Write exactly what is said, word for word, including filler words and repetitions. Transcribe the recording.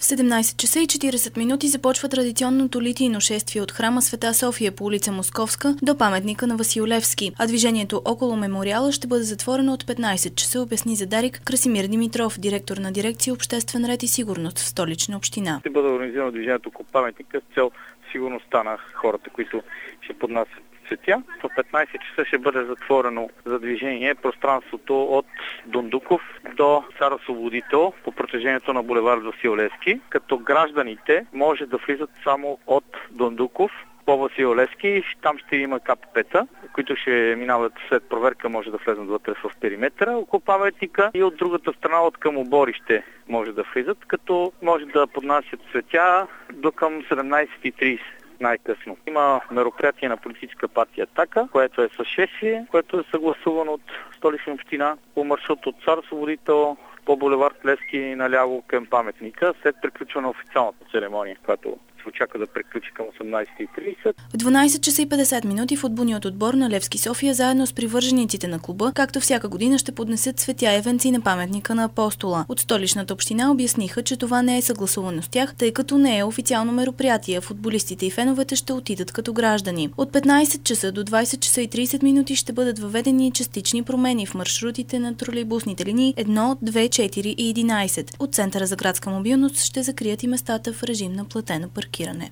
седемнайсет часа и четирийсет минути започва традиционното литийно шествие от храма Света София по улица Московска до паметника на Васил Левски, а движението около мемориала ще бъде затворено от петнайсет часа, обясни за Дарик Красимир Димитров, директор на дирекция Обществен ред и сигурност в Столична община. Ще бъде организирано движението около паметника с цел сигурността на хората, които ще поднасят цветя. В петнайсет часа ще бъде затворено за движение пространството от Дондуков до Цар Освободител по протежението на булевард Васил Левски, като гражданите може да влизат само от Дондуков по Васил Левски. Там ще има КПП-та, които ще минават след проверка, може да влезнат вътре в периметъра около паметника, и от другата страна от към оборище може да влизат, като може да поднасят цветя до към седемнайсет и трийсет. Най-късно. Има мероприятие на политическа партия Атака, което е със шествие, което е съгласувано от Столична община по маршрут от Цар Освободител по булевард Левски наляво към паметника, след приключване на официалната церемония, която се очаква да приключи към осемнайсет и трийсет. В дванайсет часа и петдесет минути футболният отбор на Левски София заедно с привържениците на клуба, както всяка година, ще поднесат цветя и венци на паметника на Апостола. От Столичната община обясниха, че това не е съгласувано с тях, тъй като не е официално мероприятие. Футболистите и феновете ще отидат като граждани. От петнайсет часа до двайсет часа и трийсет минути ще бъдат въведени частични промени в маршрутите на тролейбусните линии едно, две, четири и единайсет. От Центъра за градска мобилност ще закрият и местата в режим на платено паркиране.